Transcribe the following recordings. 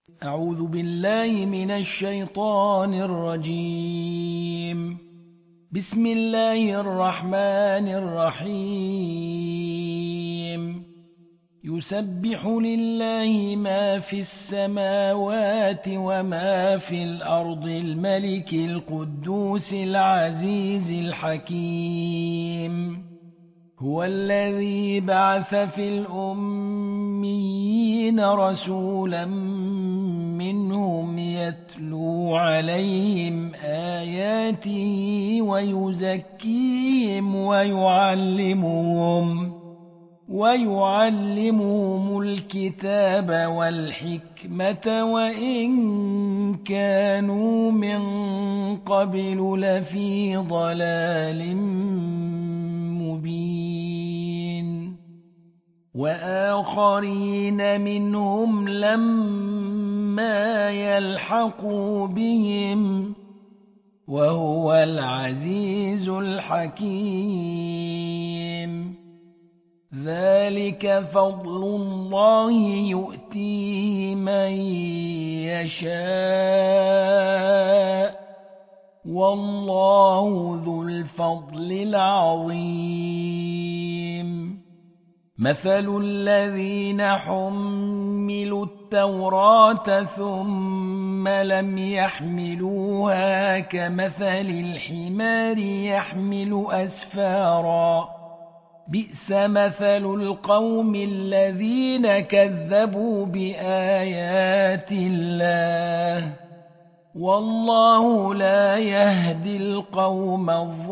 أعوذ بالله من الشيطان الرجيم. بسم الله الرحمن الرحيم. يسبح لله ما في السماوات وما في الأرض الملك القدوس العزيز الحكيم. هو الذي بعث في الأميين رسولا منهم يتلو عليهم آياته ويزكيهم ويعلمهم الكتاب والحكمة وإن كانوا من قبل لفي ضلال مبين. وآخرين منهم لما يلحقوا بهم وهو العزيز الحكيم. ذلك فضل الله يؤتيه من يشاء والله ذو الفضل العظيم. مثل الذين حملوا التوراة ثم لم يحملوها كمثل الحمار يحمل أسفارا بئس مثل القوم الذين كذبوا بآيات الله والله لا يهدي القوم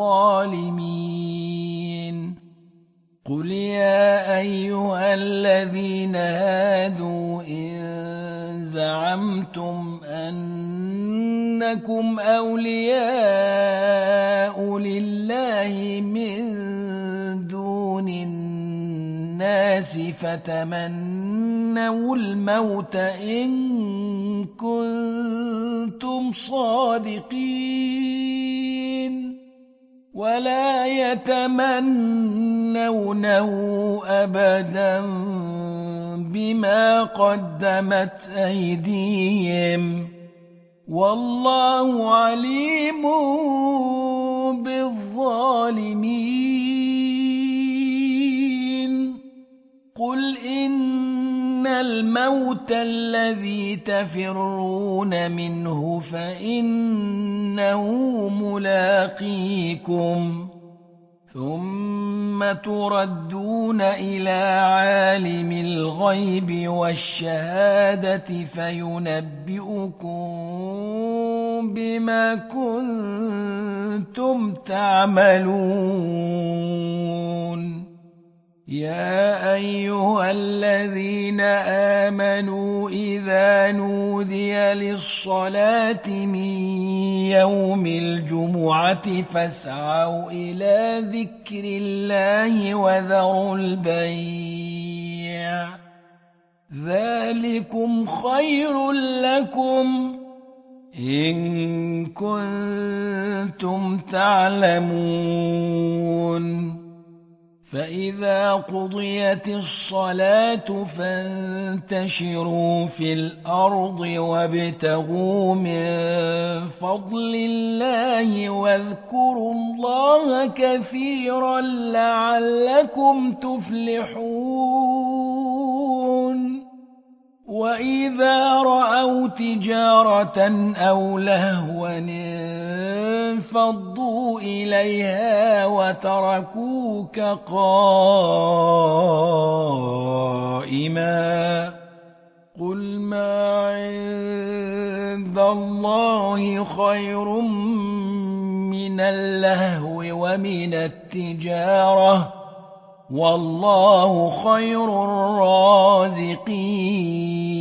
الظالمين. قل يا أيها الذين هادوا إن زعمتم أنكم أولياء لله من دون الناس فتمنوا الموت إن كنتم صادقين ولا يتمنونه أبدا بما قدمت أيديهم والله عليم بالظالمين. قل إن الموت الذي تفرون منه فإنه ملاقيكم ثم تردون إلى عالم الغيب والشهادة فينبئكم بما كنتم تعملون. يا أيها الذين آمنوا إذا نودي للصلاة من يوم الجمعة فاسعوا إلى ذكر الله وذروا البيع ذلكم خير لكم إن كنتم تعلمون. فإذا قضيت الصلاة فانتشروا في الأرض وابتغوا من فضل الله واذكروا الله كثيرا لعلكم تفلحون. وإذا رأوا تجارة أو لهوا انفضوا إليها وتركوك قائما قل ما عند الله خير من اللهو ومن التجارة والله خير الرازقين.